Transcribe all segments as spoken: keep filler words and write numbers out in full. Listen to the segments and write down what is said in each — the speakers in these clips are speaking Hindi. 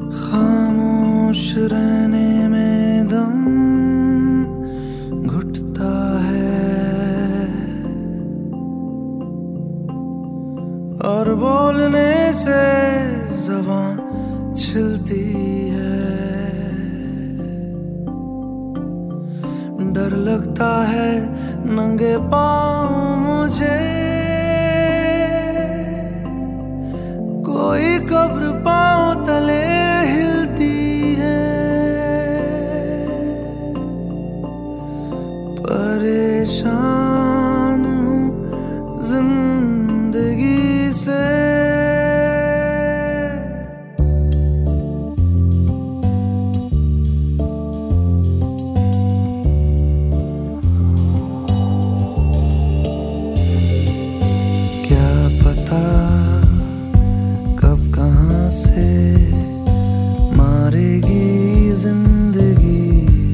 खामोश रहने में दम घुटता है और बोलने से ज़बान छिलती है। डर लगता है नंगे पाँव मुझे, कोई कब्र पाँव तले हिलती है। परेशान हूँ जिंदगी से, क्या पता कब कहाँ से मारेगी जिंदगी,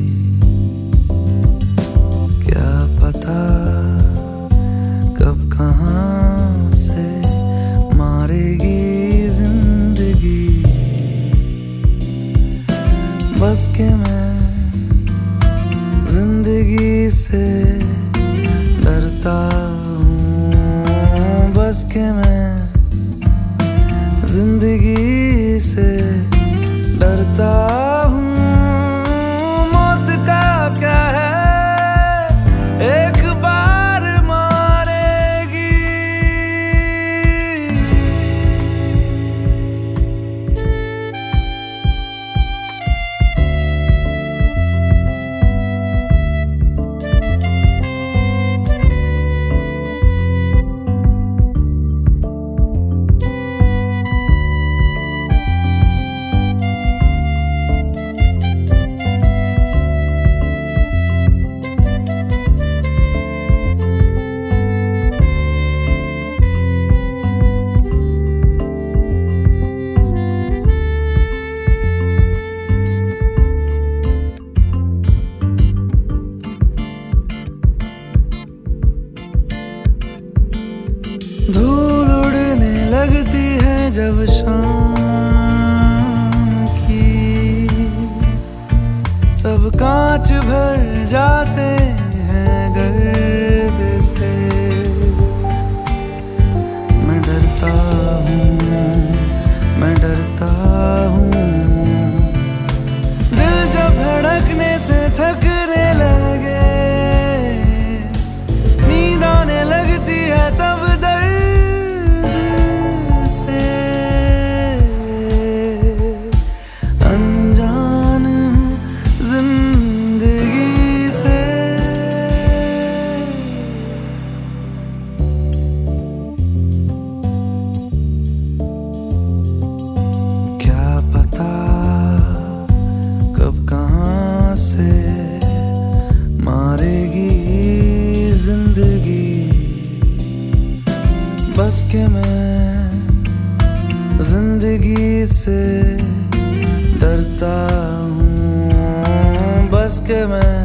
क्या पता कब कहाँ से मारेगी जिंदगी। बस के मैं जिंदगी से डरता हूँ, बस के मैं जिंदगी से डरता हूँ। मौत का क्या है, एक बार मारेगी। धूल उड़ने लगती है जब शाम की, सब कांच भर जाते हैं गर्द से। मैं डरता हूँ, मैं डरता हूँ, दिल जब धड़कने से थकने लगे, नींद आने लगती है तब बस के मैं जिंदगी से डरता हूँ, बस के मैं